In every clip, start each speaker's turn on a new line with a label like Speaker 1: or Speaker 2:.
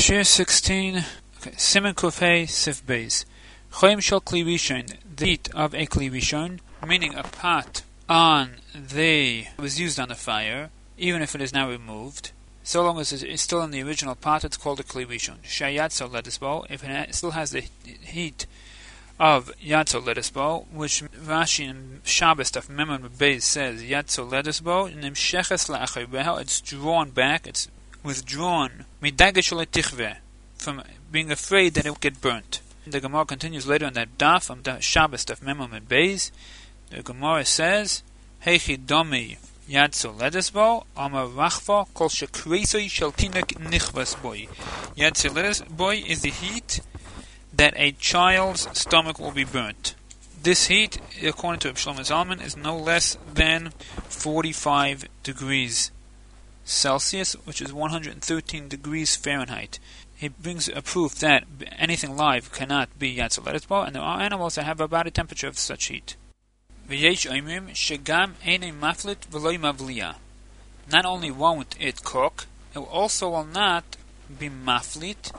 Speaker 1: Shir 16, Siman Kufay Sif Beis. Choyim shel Kli Rishon, the heat of a Kli Rishon, meaning a pot was used on the fire, even if it is now removed. So long as it's still in the original pot, it's called a Kli Rishon. Shayatzo Ledisbo, if it still has the heat of Yatzo Ledisbo, which Rashi in Shabbos of Memon Beis says Yatzo Ledisbo, Nimsheches la'achayreha, it's drawn back, it's withdrawn, from being afraid that it will get burnt. The Gemara continues later on that daf, on the Shabbos daf Memon Beis. The Gemara says, Heichi domi yatzo ledesbo, amar rachva kol shekreisoi shel tinok nichvas boy. Yatzo ledesbo is the heat that a child's stomach will be burnt. This heat, according to Shlomo Zalman, is no less than 45 degrees Celsius, which is 113 degrees Fahrenheit. He brings a proof that anything live cannot be yatzo ledesbo, and there are animals that have about a temperature of such heat. V'yesh oimrim shegam einay maflit v'loy mavliya. Not only won't it cook, it also will not be maflit.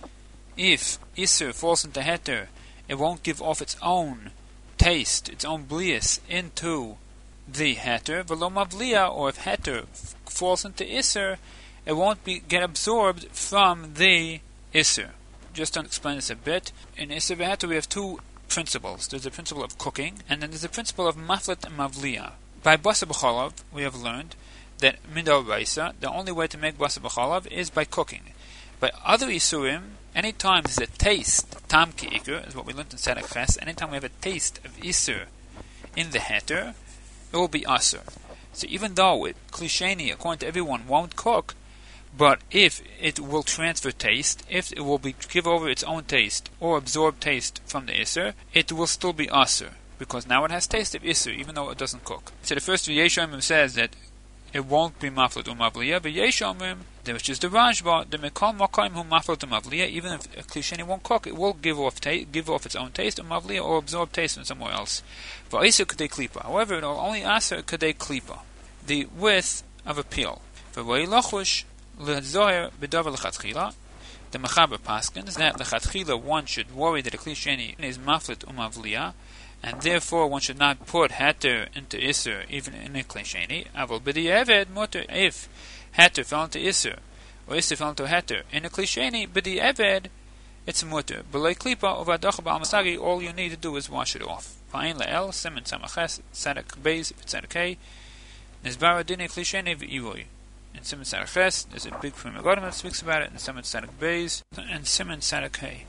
Speaker 1: If Isser falls into Heter, it won't give off its own taste, its own blias, into the Heter. V'lo mavliya, or if Heter falls into Isser, it won't get absorbed from the Isser. Just to explain this a bit, in Isser v'Heter we have two principles. There's the principle of cooking, and then there's the principle of maflit and mavliya. By basa b'chalav, we have learned that midal raisa, the only way to make basa b'chalav is by cooking. By other isurim, anytime there's a taste, tam ki ikur, is what we learned in Tzedek Ches, anytime we have a taste of isur in the heter, it will be asur. So even though klisheni, according to everyone, won't cook, but if it will transfer taste, if it will give over its own taste or absorb taste from the isur, it will still be asur, because now it has taste of isur, even though it doesn't cook. So the first Yeshomim says that it won't be maflit or mavliya, but Yeshomim, which is the Rashba, the Mekal Makaim hu maflit or mavliya, even if a klisheni won't cook, it will give off its own taste or mavliya, or absorb taste from somewhere else. V'isur kadei klipa. However, it will only asur kadei klipa, the width of a peel. V'roi lachush l'zoher b'davar l'chatchila. The Mechaber paskins that l'chatchila one should worry that a klisheni is maflit or mavliya, and therefore one should not put heter into isur even in a klisheni. Avol b'di'eved muter, if heter fell into isur or isur fell into heter in a klisheni, b'di'eved it's muter. B'lei klipa uvadach ba'al masagi, all you need to do is wash it off. V'ayin le'el siman samaches tzedek beis tzedek hey nizbara dine klisheni v'ivoi. In Siman Tzedek Ches, there's a big Pri Megadim that speaks about it, in Siman Tzedek Beis, and Siman Tzedek Hey.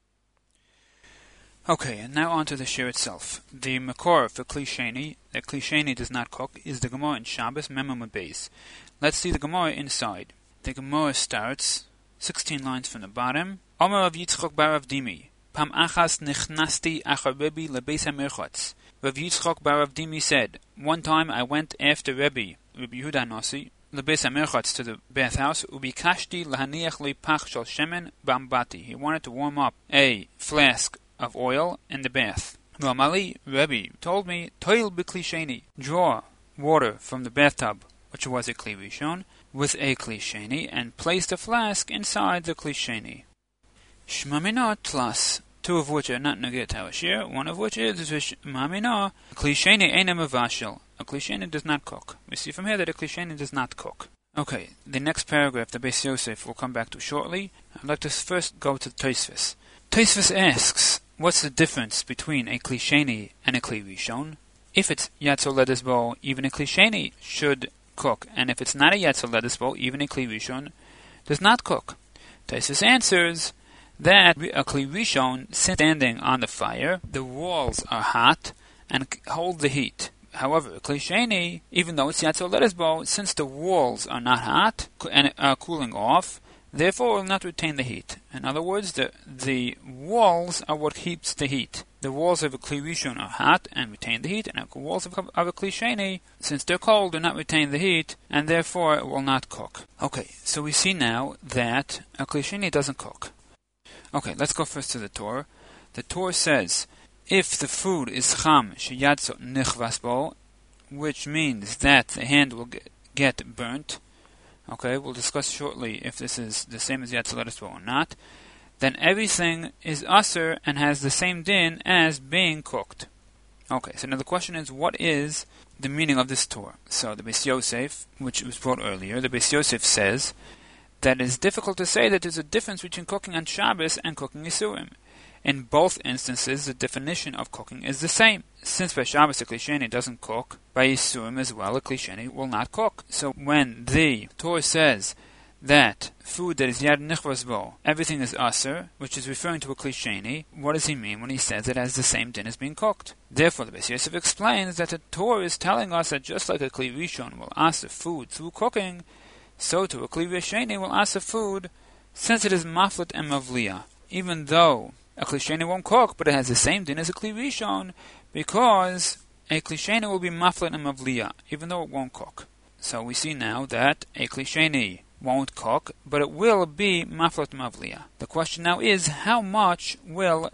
Speaker 1: Okay, and now on to the shir itself. The Makor for Klisheni, that Klisheni does not cook, is the Gemara in Shabbos, Memon Beis. Let's see the Gemara inside. The Gemara starts 16 lines from the bottom. Omer Rav Yitzchok bar Rav Dimi, Pam achas nichnasti achar Rebbe lebeis hamerchotz. Rav Yitzchok bar Rav Dimi said, one time I went after Rebbe Yehuda Nasi, lebeis hamerchotz, to the bathhouse, ubikashti lahaniach li pach shel shemen bambati. He wanted to warm up a flask of oil in the bath. Ramali, Rebbe told me, toil b'klisheni, draw water from the bathtub, which was a kli rishon, with a klisheni, and place the flask inside the klisheni. Shmamina tlas, two of which are not neged tawashir, one of which is shmamina, klisheni eina mevashel. A klisheni does not cook. We see from here that a klisheni does not cook. Okay, the next paragraph, the Beis Yosef, we'll come back to shortly. I'd like to first go to Tosfos. Tosfos asks, what's the difference between a klisheni and a kli rishon? If it's yatzo ledesbo, even a klisheni should cook, and if it's not a yatzo ledesbo, even a kli rishon does not cook. Tosfos answers that a kli rishon, standing on the fire, the walls are hot and hold the heat. However, a klisheni, even though it's yatzo ledesbo, since the walls are not hot and are cooling off, therefore will not retain the heat. In other words, the walls are what keeps the heat. The walls of a kli rishon are hot and retain the heat, and the walls of a klisheni, since they're cold, do not retain the heat, and therefore it will not cook. Okay, so we see now that a klisheni doesn't cook. Okay, let's go first to the Torah. The Torah says, if the food is cham sheyatzo nichvas bo, which means that the hand will get burnt, okay, we'll discuss shortly if this is the same as Yatzalat or not, then everything is Aser and has the same din as being cooked. Okay, so now the question is, what is the meaning of this Torah? So the Beis Yosef, which was brought earlier, the Beis Yosef says that it is difficult to say that there's a difference between cooking on Shabbos and cooking Yisurim. In both instances, the definition of cooking is the same. Since by Shabbos a Klisheni doesn't cook, by Yisurim as well a Klisheni will not cook. So when the Torah says that food that is Yad Nichvas Bo, everything is Aser, which is referring to a Klisheni, what does he mean when he says it has the same din as being cooked? Therefore, the Beis Yosef explains that the Torah is telling us that just like a Kli Rishon will Aser food through cooking, so too a Kli Risheni will Aser food since it is Maflet and Mavliya, even though a Klisheni won't cook, but it has the same din as a Kli Rishon, because a Klisheni will be Maflet and Mavliya, even though it won't cook. So we see now that a Klisheni won't cook, but it will be Maflet Mavliya. The question now is, how much will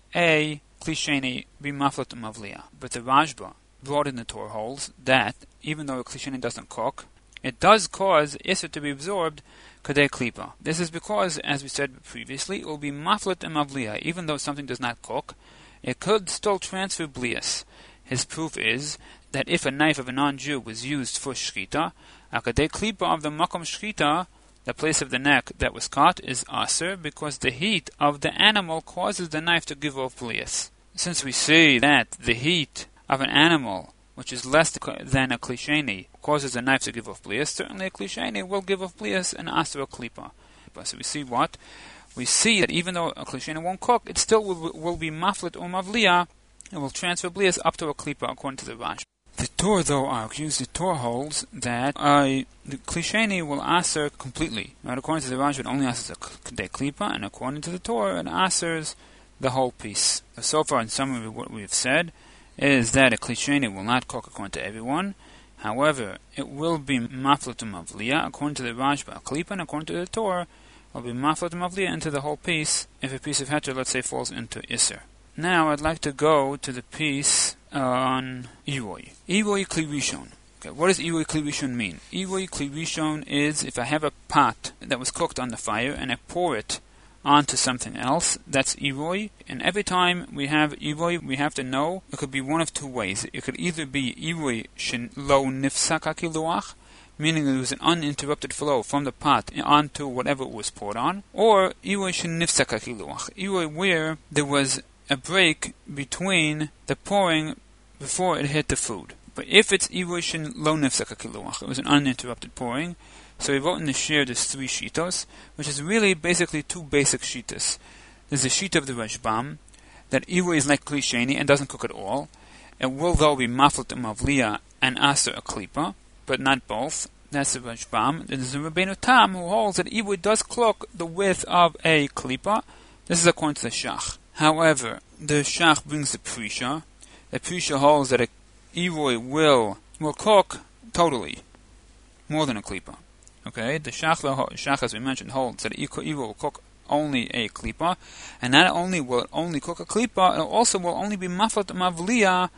Speaker 1: a Klisheni be Maflet Mavliya? But the Rashba brought in the Torah holds that, even though a Klisheni doesn't cook, it does cause Isser to be absorbed Kadei Klipa. This is because, as we said previously, it will be Maflet and Mavliya. Even though something does not cook, it could still transfer Blias. His proof is that if a knife of a non-Jew was used for Shchita, a Kadei Klipa of the Makom Shchita, the place of the neck that was cut, is Aser, because the heat of the animal causes the knife to give off Blias. Since we see that the heat of an animal, which is less than a Klisheni, causes a knife to give off Blias, certainly a Klisheni will give off Blias and Aser a Klipa. So we see what? We see that even though a Klisheni won't cook, it still will be Maflet or Mavliya, and will transfer Blias up to a Klipa according to the Rash. The Torah, though, argues, the Torah holds that the Klisheni will Aser completely. Right? According to the Rash, it only Asers a Kadei Klipa, and according to the Torah, it Asers the whole piece. So far, in summary, what we have said is that a Klisheni will not cook according to everyone. However, it will be Maflet Mavliya according to the Rashba Klipa, and according to the Torah, it will be Maflet Mavliya into the whole piece if a piece of heter, let's say, falls into Isser. Now, I'd like to go to the piece on Iroy. Iroy Kli Rishon. Okay, what does Iroy Kli Rishon mean? Iroy Kli Rishon is if I have a pot that was cooked on the fire and I pour it onto something else, that's Iroy. And every time we have Iroy, we have to know it could be one of two ways. It could either be Iroy Shen Lo Nifsak HaKiluach, meaning there was an uninterrupted flow from the pot onto whatever it was poured on, or Iroy Shen Nifsak HaKiluach, Iroy where there was a break between the pouring before it hit the food. But if it's Iroy Shen Lo Nifsak HaKiluach, it was an uninterrupted pouring, so we wrote in the shir there's three shitos, which is really basically two basic shitas. There's a shita of the Rashbam, that Iroy is like Klisheni and doesn't cook at all. It will though be Maflet Mavliya and Aser a Klipa, but not both. That's the Rashbam. There's the Rabbeinu Tam who holds that Iroy does cook the width of a Klipa. This is according to the Shach. However, the Shach brings the Prisha. The Prisha holds that a Iroy will cook totally, more than a Klipa. Okay, the Shach, as we mentioned, holds that Iroy will cook only a Klipa, and not only will it only cook a Klipa, it also will only be Maflet Mavliya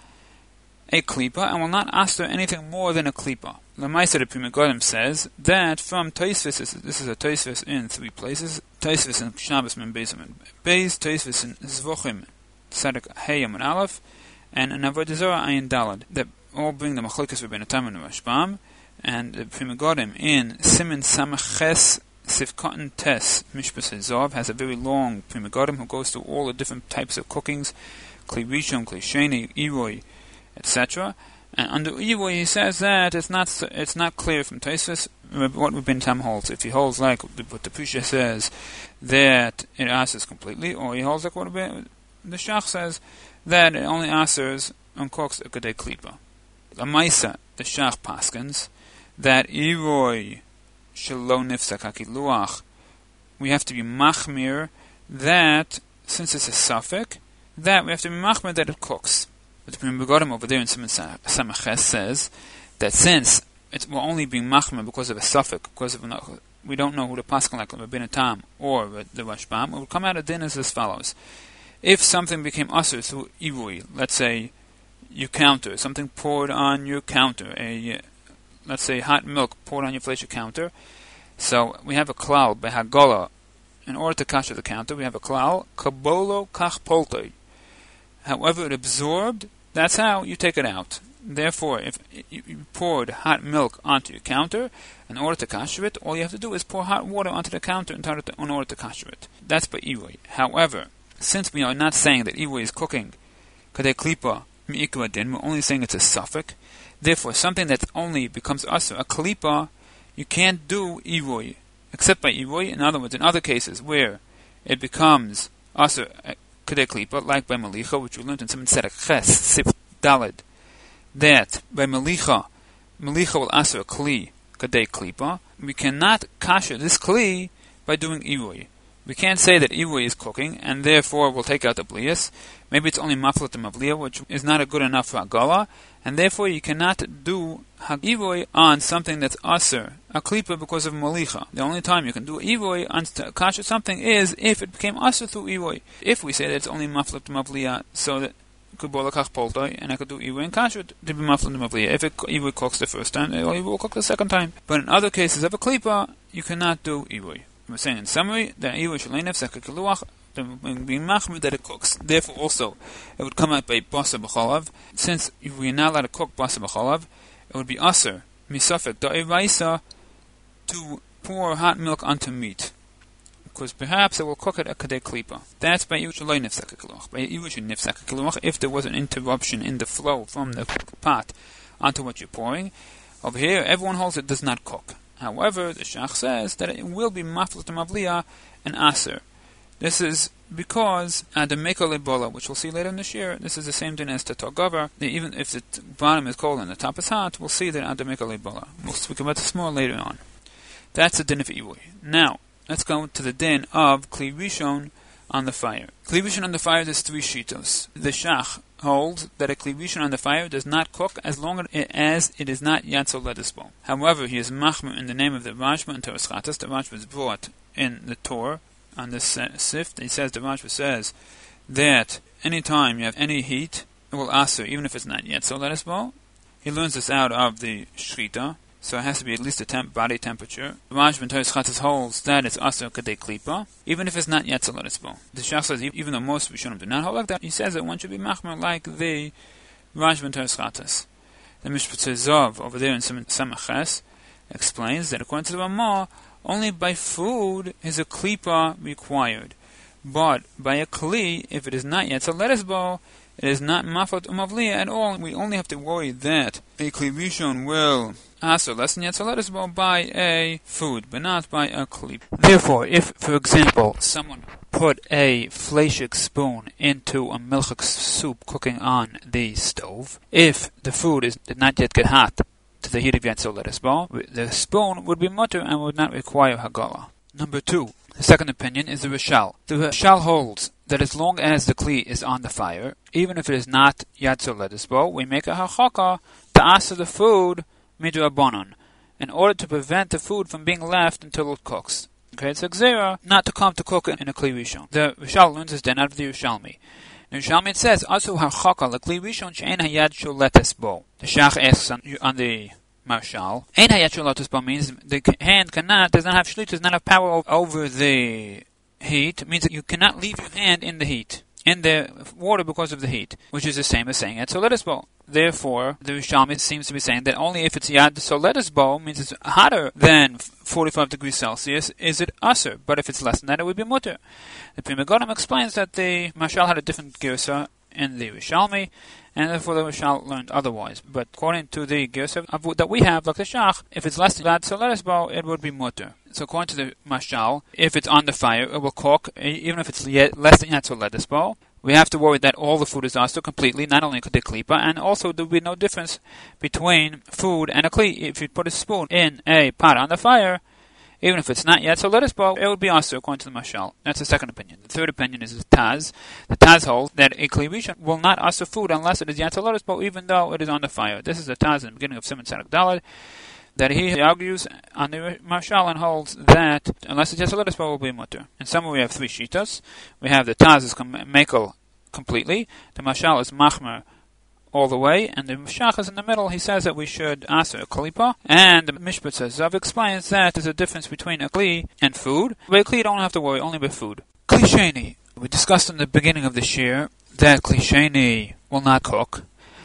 Speaker 1: a Klipa, and will not ask anything more than a Klipa. Lamaisa the Pri Megadim says that from Tosfos, this is a Tosfos in three places, Tosfos in Shabbos Mem Beis Beis, Tosfos in Zvochim Tzaddik Hayam and Aleph, and in Avodah Zarah Ayin Dalad, that all bring the Machlokes Rabbeinu Tam and Rashbam, and the Pri Megadim in Siman Samches Sifkatan Tes Mishpas Zav has a very long Pri Megadim who goes through all the different types of cookings, Kli Rishon, Kli Sheni, Iroy, etc. And under Iroy he says that it's not clear from Tosfos what Rabbeinu Tam holds. If he holds like what the Prisha says that it answers completely, or he holds like what the Shach says that it only answers on cooks a Kadei Klipa. Lamaisa the Shach paskins that Iroy Shelo Nifsak HaKiluach, we have to be machmir that, since it's a suffix, that we have to be machmir that it cooks. But the Pri Megadim over there in Siman Samches says that since it will only be machmir because of a suffix, because of we don't know who the paskin like Rabbeinu Tam or the Rashbam, it will come out of din as follows. If something became usher through Iroy, let's say you counter, something poured on your counter, let's say hot milk poured on your fleischer counter, So we have a klal behagola. In order to kasher the counter, we have a klal kabolo kach poltoi. However it absorbed, that's how you take it out. Therefore, if you poured hot milk onto your counter, in order to kasher it, all you have to do is pour hot water onto the counter in order to kasher it. That's by iwui. However, since we are not saying that iwui is cooking kadei klipa mi'ikra din, we're only saying it's a suffix. Therefore, something that only becomes asur, a klipa, you can't do iwui, except by iwui. In other words, in other cases where it becomes asur kadei klipa, like by malicha, which we learned in Siman Tzedek Ches Sif Daled, that by malicha will asur a kli kadei klipa. We cannot kasher this kli by doing iwui. We can't say that iwui is cooking, and therefore we'll take out the blias. Maybe it's only maflat the mavliya, which is not a good enough for hagala, and therefore you cannot do iwui on something that's asur, a klipa, because of malicha. The only time you can do iwui on kasher something is if it became asur through iwui. If we say that it's only maflat the mavliya, so that kubola kach poltoi, and I could do iwui and kasher to be maflat the mavliya. If iwui cooks the first time, iwui will cook the second time. But in other cases of a klipa, you cannot do iwui. We're saying in summary that iwui shalei nefsek kiluach, being machmir that it cooks. Therefore, also it would come out by basa b'cholav. Since if we are not allowed to cook basa b'cholav, it would be aser misafek da'ivaisa to pour hot milk onto meat, because perhaps it will cook it a kadei klipa. That's by iwui shalei nefsek kiluach. By iwui shalei nefsek kiluach, if there was an interruption in the flow from the pot onto what you're pouring. Over here, everyone holds it does not cook. However, the Shach says that it will be maflat mavliya and aser. This is because the mekol ebola, which we'll see later in the shir, this is the same din as the togavar. Even if the bottom is cold and the top is hot, we'll see that the mekol ebola. We'll speak about this more later on. That's the din of iwui. Now, let's go to the din of kli rishon on the fire. Kli rishon on the fire, there's three shitos. The Shach holds that a kli rishon on the fire does not cook as long as it is not yatzo ledisbo. However, he is machmer in the name of the Rashba and Toras Chatas. The Rashba is brought in the Torah on this sift. He says, the Rashba says that any time you have any heat, it will aser, even if it's not yatzo ledisbo. He learns this out of the Shrita, so it has to be at least a body temperature. The Rashba and Toras Chatas holds that it's aser kadei klipa, even if it's not yatzo ledisbo. The Shach says, even though most Rishonim do not hold like that, he says that one should be machmer like the Rashba and Toras Chatas. The Mishpat Zov over there in Samach Ches explains that according to the Ramah, only by food is a klipa required, but by a kli, if it is not yet so ledisbo, it is not mafot umavliya at all. We only have to worry that a kli rishon will aser less than yet so ledisbo by a food, but not by a kli. Therefore, if, for example, someone put a fleshik spoon into a milchik soup cooking on the stove, if the food did not yet get hot to the heat of yatzo ledisbo, the spoon would be mutter and would not require hagala. Number 2, the second opinion is the Rishal. The Rishal holds that as long as the kli is on the fire, even if it is not yatzo ledisbo, we make a hachaka to aser the food midrabanan, in order to prevent the food from being left until it cooks. Okay, it's a gzera not to come to cook in a kli rishon. The Rishal learns this then out of the Yerushalmi. In Yerushalmi it says, "Asu hachaka lekli rishon she'en hayad sholetes bo." The Shach asks on the Marshal, "Ein hayad sholetes bo" means the hand does not have shlit, does not have power over the heat. It means that you cannot leave your hand in the heat, in the water, because of the heat, which is the same as saying yad soledes bo. Therefore, the Rishalmi seems to be saying that only if it's yad soledes bo, means it's hotter than 45 degrees Celsius, is it aser. But if it's less than that, it would be mutter. The Pri Megadim explains that the Marshal had a different girsa in the Rishalmi, and therefore the Rishal learned otherwise. But according to the girsa that we have, like the Shach, if it's less than yad soledes bo, it would be mutter. So according to the Mashal, if it's on the fire, it will cook, even if it's less than yad soledes bo. We have to worry that all the food is also completely, not only the klipa, and also there will be no difference between food and a kli. If you put a spoon in a pot on the fire, even if it's not yet so ledisbo, it would be also according to the Mashal. That's the second opinion. The third opinion is the Taz. The Taz holds that a kli rishon will not also food unless it is yet so ledisbo, even though it is on the fire. This is the Taz in the beginning of Siman Tzedek Daled, that he argues on the Marshal and holds that unless it's yet so will be mutter. In summary, we have three shitas. We have the Taz is mekel completely, the Marshal is machmer all the way, and the Shachas in the middle, he says that we should aser a klipa, and the Mishpat Zav explains that there's a difference between a kli and food. By a kli, you don't have to worry, only by food. Kli sheni. We discussed in the beginning of this year that kli sheni will not cook,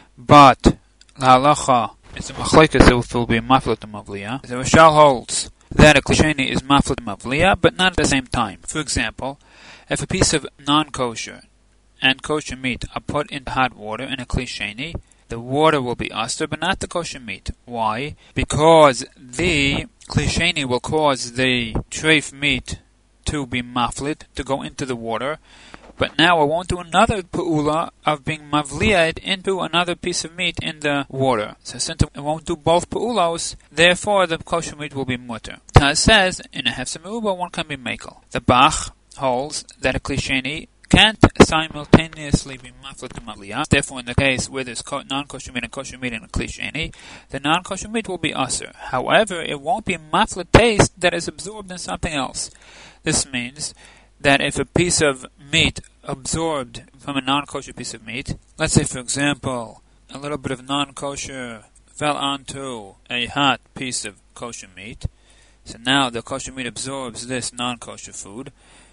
Speaker 1: but la halacha, it's a machlekes that will be maflet mavliya. The Rashal holds that a kli sheni is maflet mavliya, but not at the same time. For example, if a piece of non-kosher and kosher meat are put into hot water in a kli sheni, the water will be aster, but not the kosher meat. Why? Because the kli sheni will cause the treif meat to be maflit, to go into the water, but now I won't do another pu'ula of being mavliad into another piece of meat in the water. So since it won't do both pu'ulos, therefore the kosher meat will be mutter. Taz says, in a hefzer me'uba, one can be mekel. The Bach holds that a kli sheni can't simultaneously be maflit to mavliya. Therefore, in the case where there's non-kosher meat and kosher meat in a kli sheni, the non-kosher meat will be aser. However, it won't be maflit taste that is absorbed in something else. This means that if a piece of meat absorbed from a non-kosher piece of meat, let's say for example, a little bit of non-kosher fell onto a hot piece of kosher meat, so now the kosher meat absorbs this non-kosher food.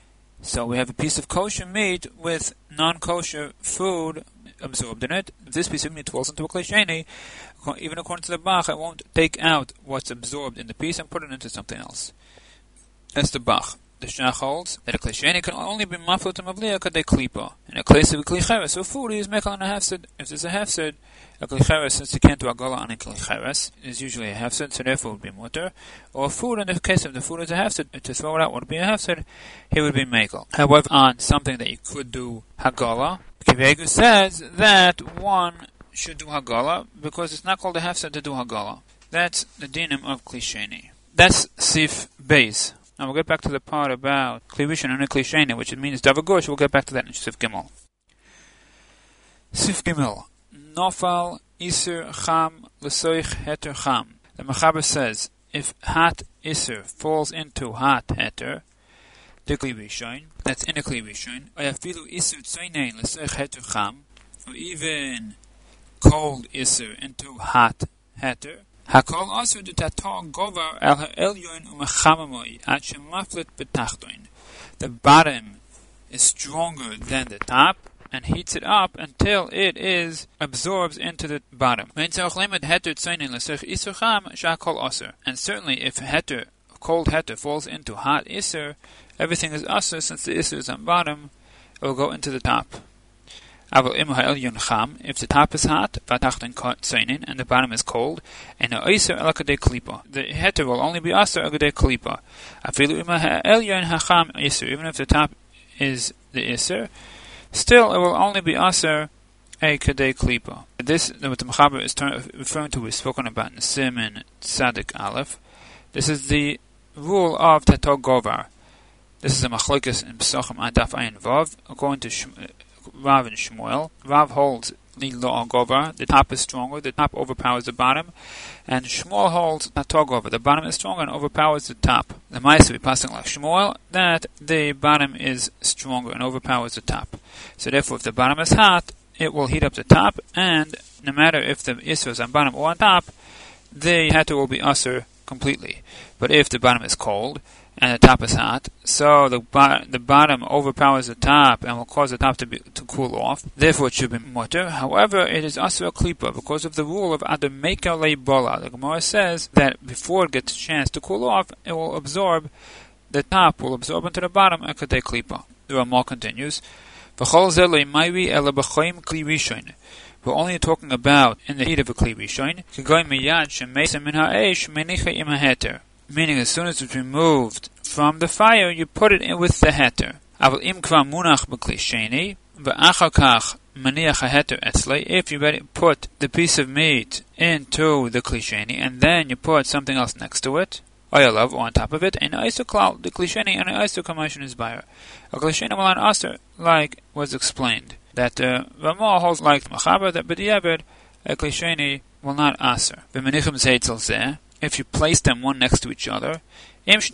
Speaker 1: So we have a piece of kosher meat with non-kosher food absorbed in it. If this piece of meat falls into a kli sheni, even according to the Bach, it won't take out what's absorbed in the piece and put it into something else. That's the Bach. The Shach holds that a kli sheni can only be maflut to mavliya kadei klipa. In a case of a kli cheres, so food is mekel on a hefsed. If there's a hefsed, a kli cheres, since you can't do agola on a kli cheres, is usually a hefsed, so therefore it would be mutter. Or food, in the case of the food is a hefsed, to throw it out would be a hefsed, he would be mekel. However, on something that you could do hagola, Kivegu says that one should do hagola because it's not called a hefsed to do hagola. That's the dinim of kli sheni. That's sif beis. Now we'll get back to the part about kli rishon and kli sheni, which it means davar gush. We'll get back to that in Sif Gimel. Sif Gimel. Nofal iser cham l'soich heter cham. The Mechaber says, if hot iser falls into hot heter, the kli rishon, that's in a kli rishon, or afilu iser tzoynein l'soich heter cham, or even cold iser into hot heter, Hakol also the tatar govar el ha'elyon umechamamoi ad shemaflet betachtoin. The bottom is stronger than the top and heats it up until it is absorbs into the bottom. And certainly if heter, cold heter falls into hot iser, everything is aser. Since the iser is on bottom, it will go into the top. If the top is hot, and the bottom is cold, and the heter will only be aser agade klipa. Even if the top is the iser, still it will only be aser a kadei klipa. This, what the Mechaber is referring to, is spoken about in Siman Tzadik Aleph. This is the rule of Tatar Govar. This is a machlokes in Pesachim Adaf Ayin Vav, according to Rav and Shmuel. Rav holds the law govar, the top is stronger, the top overpowers the bottom, and Shmuel holds Tatar Govar, the bottom is stronger and overpowers the top. The Ma'aseh we passing like Shmuel, that the bottom is stronger and overpowers the top. So therefore, if the bottom is hot, it will heat up the top, and no matter if the iser is on bottom or on top, the heter will be aser completely. But if the bottom is cold and the top is hot, so the bottom overpowers the top and will cause the top to cool off. Therefore, it should be mutter. However, it is aser klipa because of the rule of adameka leibola. The Gemara says that before it gets a chance to cool off, it will absorb. The top will absorb into the bottom a kadei klipa. The Ramah continues. We're only talking about in the heat of a kli rishon. Meaning, as soon as it's removed from the fire, you put it in with the heter. If you put the piece of meat into the kli sheni, and then you put something else next to it, or on top of it, and isoklal, the kli sheni, and isokamashon is buyer. A kli sheni will not aser, like was explained. That Ramah holds like the Mechaber, that b'diavad, a kli sheni will not aser. If you place them one next to each other, if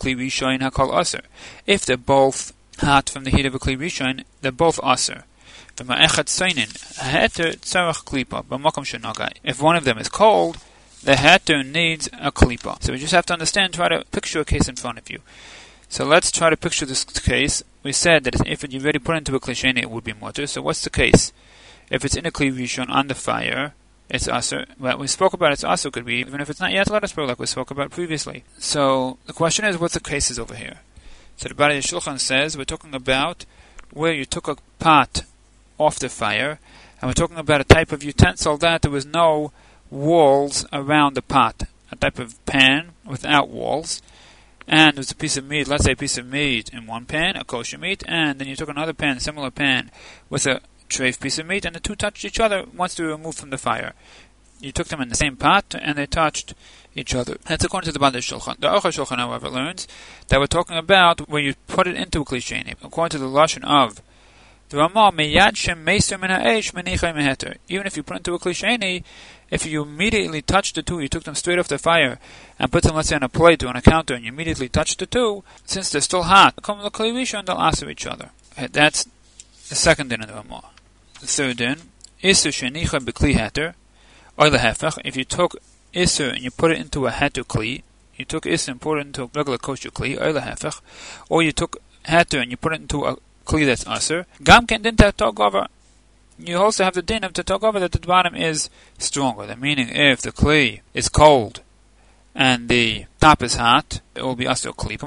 Speaker 1: they're both hot from the heat of a kli rishon, they're both aser. If one of them is cold, the heter needs a klipa. So we just have to understand, try to picture a case in front of you. So let's try to picture this case. We said that if you already put it into a kli sheni, it would be mutter. So what's the case? If it's in a kli rishon on the fire, it's aser. What we spoke about, it's aser could be, even if it's not yet let us pray, like we spoke about previously. So the question is, what's the cases over here? So the Bari Shulchan says, we're talking about where you took a pot off the fire, and we're talking about a type of utensil that there was no walls around the pot, a type of pan without walls, and there's a piece of meat, let's say a piece of meat in one pan, a kosher meat, and then you took another pan, similar pan, with a treif piece of meat, and the two touched each other once they were removed from the fire. You took them in the same pot, and they touched each other. That's according to the Bali Shulchan. The Aruch Shulchan, however, learns that we're talking about where you put it into a kli sheni. According to the Lashon of the Ramah, meyad shem meiser min ha'esh menichai meheter. Even if you put into a kli sheni, if you immediately touch the two, you took them straight off the fire and put them, let's say, on a plate or on a counter, and you immediately touch the two, since they're still hot, come the kli rishon, they'll aser each other. Okay, that's the second din of the Ramah. The third din, iser shenicha b'kli heter, or lehefech. If you took iser and you put it into a heter kli, you took iser and put it into a regular kosher kli, or lehefech, or you took heter and you put it into a kli that's aser, gam ken din ta'tog. You also have the din of ta'tog that the bottom is stronger. The meaning, if the kli is cold and the top is hot, it will be aser kli.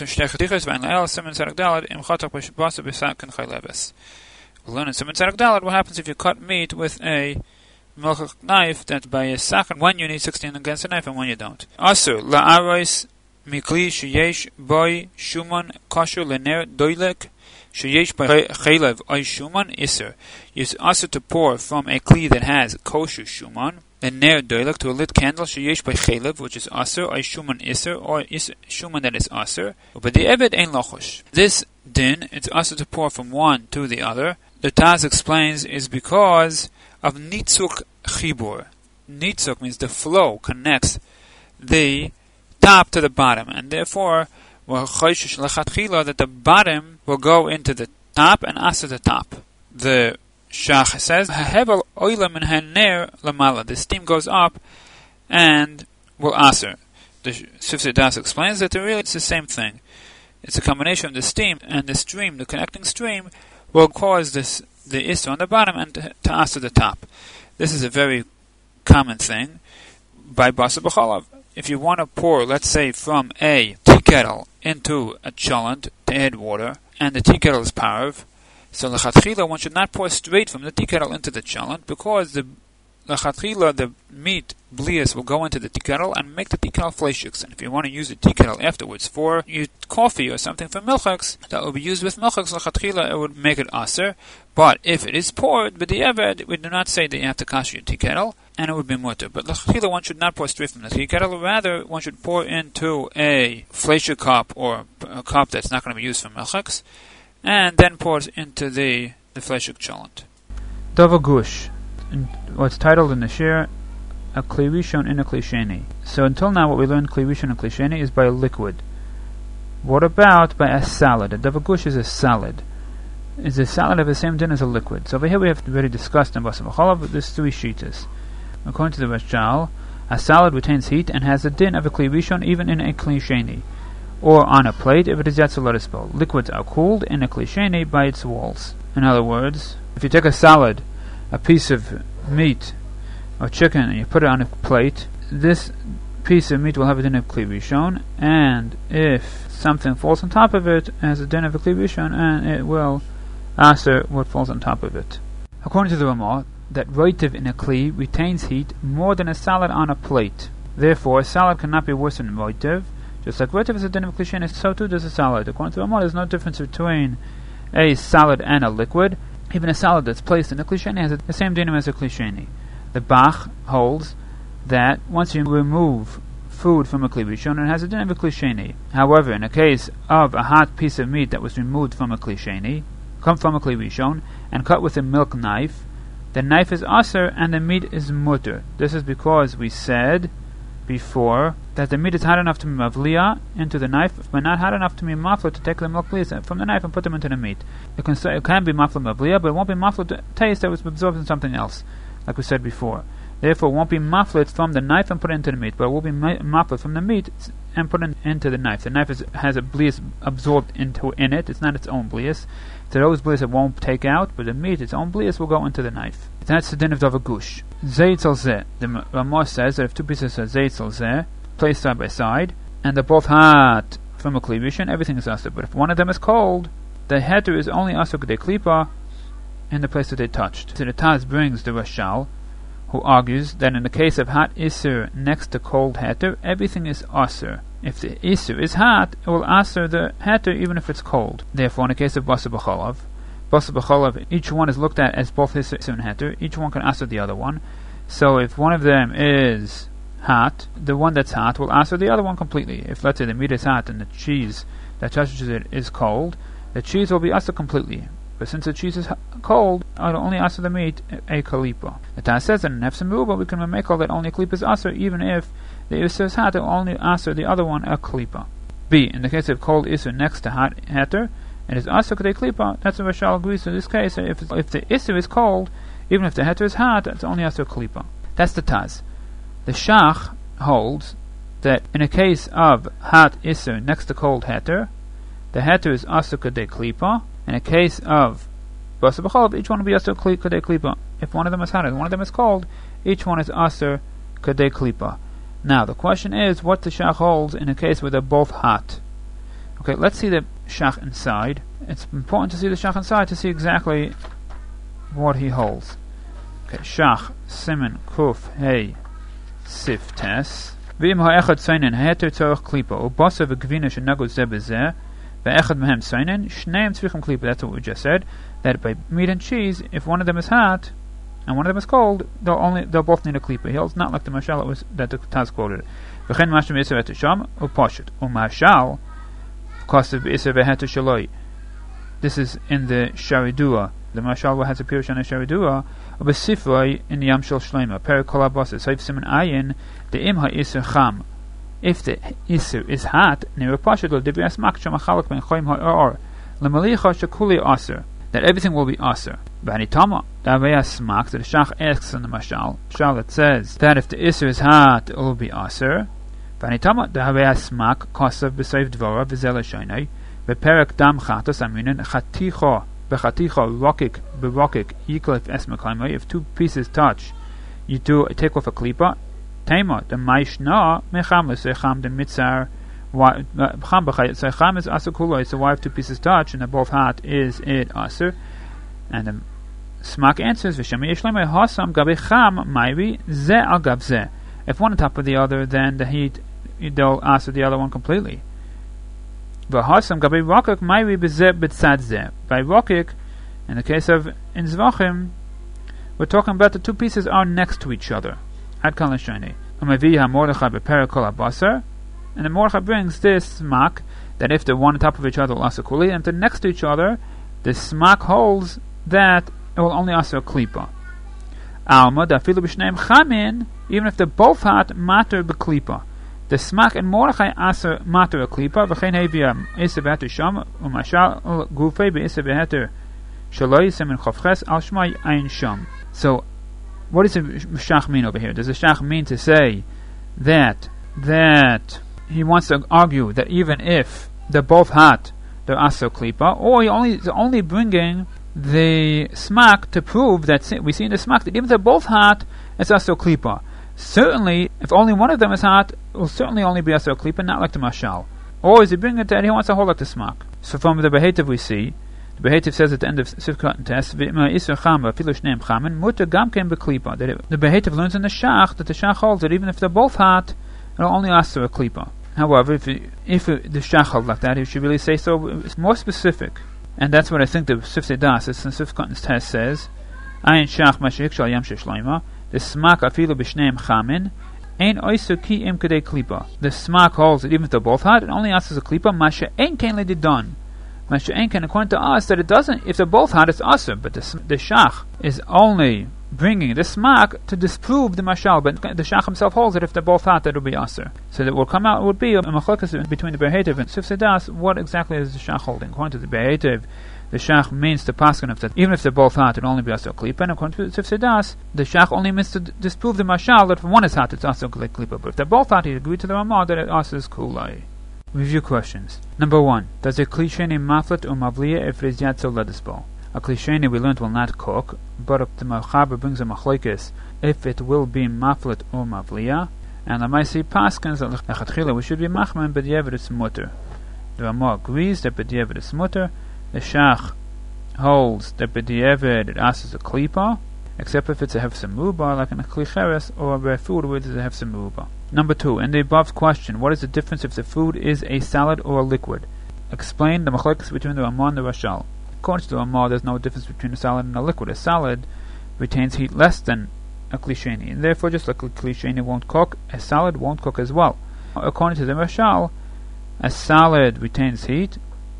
Speaker 1: We learn in Siman Tzedek Daled what happens if you cut meat with a milchach knife, that by a second, when you need 16 against a knife and when you don't. Aser la'aros mikli sheyesh boy shuman kosher lener doilek sheyesh by chaylev oy shuman iser. It's aser to pour from a kli that has kosher shuman lener doilek to a lit candle sheyesh by chaylev, which is aser oy shuman iser, or shuman that is aser. But the eved ein lochosh. This din, it's aser to pour from one to the other. The Taz explains is because of nitzuk chibur. Nitzuk means the flow connects the top to the bottom, and therefore we're choishish lechatchila that the bottom will go into the top and aser the top. The Shach says hahevel oila min haner lamala. The steam goes up and will aser. The Sifsei Das explains that really it's the same thing. It's a combination of the steam and the stream, the connecting stream, will cause the iser on the bottom and to aser the top. This is a very common thing by basa b'chalav. If you want to pour, let's say, from a tea kettle into a cholent to add water, and the tea kettle is parv, so l'chatchila one should not pour straight from the tea kettle into the cholent, because the meat blias will go into the tea kettle and make the tea kettle fleishiks. And if you want to use the tea kettle afterwards for your coffee or something for milchaks that will be used with milchaks, l'chatchila it would make it aser. But if it is poured, but the eved, we do not say that you have to kasher your tea kettle, and it would be mutter. But l'chatchila one should not pour straight from the tea kettle, rather one should pour into a fleishik cup or a cup that's not going to be used for milchaks, and then pours into the fleishik cholent.
Speaker 2: Dava gush. What's titled in the shir, a kli rishon in a kli sheni. So until now what we learned kli rishon and kli sheni is by a liquid. What about by a salad? A davagush is a salad. Is a salad of the same din as a liquid? So over here we have already discussed in Basa B'chalav, there's three shitas. According to the Rashal, a salad retains heat and has a din of a kli rishon even in a kli sheni, or on a plate if it is yatzalarispo. Liquids are cooled in a kli sheni by its walls. In other words, if you take a salad, a piece of meat or chicken, and you put it on a plate, this piece of meat will have a din of kli rishon, and if something falls on top of it, it has a din of a kli rishon, and it will aser what falls on top of it. According to the Ramah, that roitiv in a kli retains heat more than a salad on a plate. Therefore, a salad cannot be worse than roitiv. Just like roitiv is a din of kli sheni, so too does a salad. According to the Ramah, there's no difference between a salad and a liquid. Even a salad that's placed in a kli sheni has the same dinim as a kli sheni. The Bach holds that once you remove food from a kli rishon, it has a din of a kli sheni. However, in a case of a hot piece of meat that was removed from a kli sheni, come from a kli rishon, and cut with a milk knife, the knife is aser and the meat is mutter. This is because we said before that the meat is hot enough to be mavliya into the knife, but not hot enough to be mafla to take the milk from the knife and put them into the meat. It can be mafla mavliya, but it won't be mafla to taste that was absorbed in something else, like we said before. Therefore, it won't be mafla from the knife and put it into the meat, but it will be mafla from the meat and put it into the knife. The knife has a blias absorbed in it. It's not its own blias. So those blias it won't take out, but the meat, its own blias, will go into the knife. That's the din of Dava Gush. Zeitzel Zeh. The Ramah says that if two pieces of Zeitzel Zeh placed side by side, and they're both hot from a klibishin, everything is asur. But if one of them is cold, the heter is only asur k'dei klipa in the place that they touched. So the Taz brings the Rashal, who argues that in the case of hot isur next to cold heter, everything is asur. If the isur is hot, it will asur the heter even if it's cold. Therefore, in the case of basar b'cholav, each one is looked at as both isur and heter. Each one can asur the other one. So if one of them is hot, the one that's hot will asur the other one completely. If, let's say, the meat is hot and the cheese that touches it is cold, the cheese will be asur completely. But since the cheese is cold, it'll only asur the meat a kalipa. The Taz says that in Nefs Meruba we can make all that only a kalipa is asur, even if the isur is hot, it'll only asur the other one a kalipa. B. In the case of cold isur next to hot heter, it is asur k'dei klipa. That's what Rashal agrees. In this case, if the isur is cold, even if the heter is hot, it's only asur klipa. That's the Taz. The Shach holds that in a case of hot isur next to cold heter, the heter is asur k'dei klipa. In a case of basar b'cholav, each one will be asur k'dei klipa. If one of them is hot and one of them is cold, each one is asur k'dei klipa. Now the question is, what the Shach holds in a case where they're both hot. Okay, let's see the Shach inside. It's important to see the Shach inside to see exactly what he holds. Okay, Shach Siman Kuf Hey Sif Tes. V'im ha'echad seinen heter tzorach klipa u'basa v'gvina shenagud zeh b'zeh v'echad mehem seinen shneim tzrichim klipa. That's what we just said. That by meat and cheese, if one of them is hot and one of them is cold, they'll both need a klipa. He holds not like the mashal that the Taz quoted. V'chen mashtem yisrav et sham u'pashut u'mashal kosev b'israv v'heter shaloi. This is in the Sharidua. The mashal has a pirush on the Sharidua. Ubesifroi in the Yamshel Shleima. Perikol Abasa. Saif Siman Ayin. The Imha Isur Cham. If the Isur is hot, Nira Pashut lo Dibri Asmak Shamachalak Ben Choim Ha'or. Lemalicha Shakuli Asur. That everything will be Asur. Vanitama. Davei Asmak. The Shach asks in the mashal. Charlotte says that if the Isur is hot, it will be Asur. Vanitama. Davei Asmak. Kosav B'Seif Dvora V'Zela Shainai. Beperek Dam Chatos Aminin Chaticho. Bechaticha rokik berokik yiklif esmekaimai. If two pieces touch, you take off a klipa. Tema the maishna mecham lesecham the mitzar. Cham bechayim is asur kuloi. So why if two pieces touch and they're both hot, is it asur? And the smak answers v'shemi yishlemei hasam gabi cham mayri ze al gav ze. If one on top of the other, then the heat they'll asur the other one completely. V'hasam gabi rokik mayri b'zeh b'tzad zeh. By rokik, in the case of in zvachim, we're talking about the two pieces are next to each other. Ad kan l'shani. U'mavi ha'mordechai b'perikol ha'basar, and the Mordechai brings this smak that if they're one on top of each other, will asur kuli, and if they're next to each other, the smak holds that it will only asur klipa. Alma dafilu b'shneim chamin, even if they're both hot, matter b'klipa. The smak and Mordechai asur matter a klipa. V'chein hevia isur v'heter sham u'mashal gufei b'isur v'heter shaloi semen chavches al shmai ein sham. So, what does the Shach mean over here? Does the Shach mean to say that he wants to argue that even if they're both hot, they're asur klipa, or he's only bringing the smak to prove that we see in the smak that even if they're both hot, it's asur klipa. Certainly, if only one of them is hot, it will certainly only be asur klipa, not like the mashal. Or is he bringing it that he wants to hold like the smak? So from the Behetiv we see, the Behetiv says at the end of Sivkat and Tess, V'ima isur chama filu shneim chamin mutter gam ken beklipa. The Behetiv learns in the Shach that the Shach holds that even if they're both hot, it'll only asur a klipa. However, if the Shach holds like that, he should really say so. It's more specific, and that's what I think the Sifsei Das, it's in Sivkat and Tess says, Ayin Shach mashik shal yam sheshleima. The smak afilu b'shneim chamin ein oisu ki im kedei klipa. The smak holds that even if they're both hot, it only asks a klipa. Masha ein ken ledidon. Masha ein ken, according to us, that it doesn't. If they're both hot, it's asur. But the shach is only bringing the smak to disprove the mashal, but the shach himself holds that if they're both hot, that will be aser. So that will come out would be a machlokas between the Be'etiv and Sif Sedas. What exactly is the shach holding? According to the Be'etiv, the shach means to paskin of that even if they're both hot, it'll only be aser klipa. And according to Sif Sedas, the shach only means to disprove the mashal that if one is hot, it's aser klipa. But if they're both hot, he agreed to the Ramah that it aser is kulai. Review questions. Number 1. Does a klisheni maflet or mavliya if it is yatzo ledisbal? A klisheni we learned will not cook, but if the Machaber brings a machlekes if it will be maflet or mavliya, and the Maisi paskins that lechatchila we should be machman, but yevet it's mutter. The Ramah agrees that b'diavad is mutter. The shach holds that b'diavad it asks a klipa, except if it's a hefsem muba, like in a klicheres, or a food which is a hefsem muba. Number 2. In the above question, what is the difference if the food is a salad or a liquid? Explain the machlekes between the Ramah and the Rashal. According to the Ramah, there's no difference between a salad and a liquid. A salad retains heat less than a klisheni, and therefore just like a klisheni won't cook, a salad won't cook as well. According to the Rashal, a salad retains heat,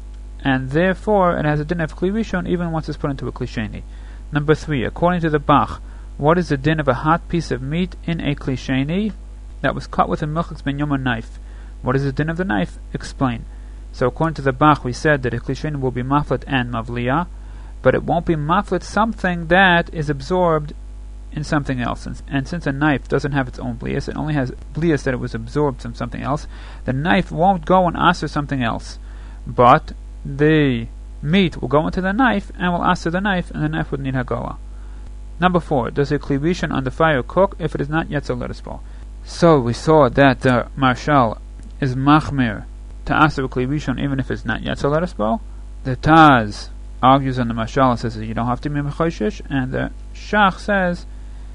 Speaker 2: and therefore it has a din of kli rishon even once it's put into a klisheni. Number 3. According to the Bach, what is the din of a hot piece of meat in a klisheni that was cut with a milchaks ben yoma knife? What is the din of the knife? Explain. So according to the Bach, we said that a klisheni will be maflet and mavliya, but it won't be maflet something that is absorbed in something else. And since a knife doesn't have its own blias, it only has blias that it was absorbed from something else, the knife won't go and aser something else. But the meat will go into the knife and will aser the knife, and the knife would need hagoa. Number 4. Does a kli rishon on the fire cook if it is not yet so ledisbal? So we saw that the Marshal is machmir to aser a kli rishon even if it's not yet so ledisbal. The Taz argues on the Marshal and says that you don't have to be mechoshish, and the Shach says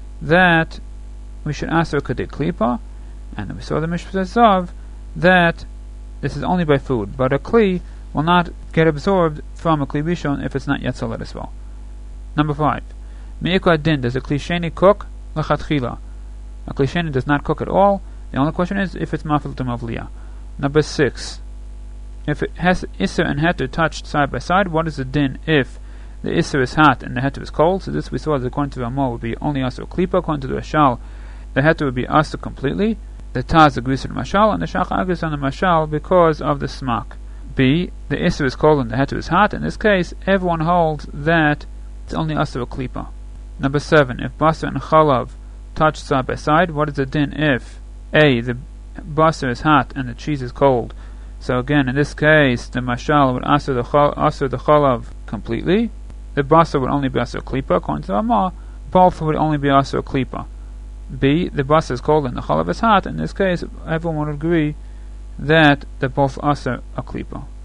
Speaker 2: that we should aser a kadei klipa, and we saw the Mishpat Zav that this is only by food, but a kli will not get absorbed from a kli rishon if it's not yet so ledisbal. Number 5. Me'ikla din, does a klisheni cook? Lechatchila. A klisheni does not cook at all. The only question is if it's mafil to mavliya. Number 6. If it has Isser and Heter touched side by side, what is the din if the Isser is hot and the Heter is cold? So this we saw that according to the Ramah would be only Asur Klipa. According to the Rashal, the Heter would be Asur completely. The Taz agrees with the Mashal, and the Shach agrees on the Mashal because of the Smak. B. The Isser is cold and the Heter is hot. In this case, everyone holds that it's only Asur Klipa. Number 7. If Basar and Chalav touch side by side, what is the din if A. the Basar is hot and the cheese is cold? So again, in this case, the Mashal would asur the Chalav completely. The Basar would only be Asur Klipa. According to the Ramah, both would only be Asur Klipa. B. The Basar is cold and the Chalav is hot. In this case, everyone would agree that they're both Asur a Klipa.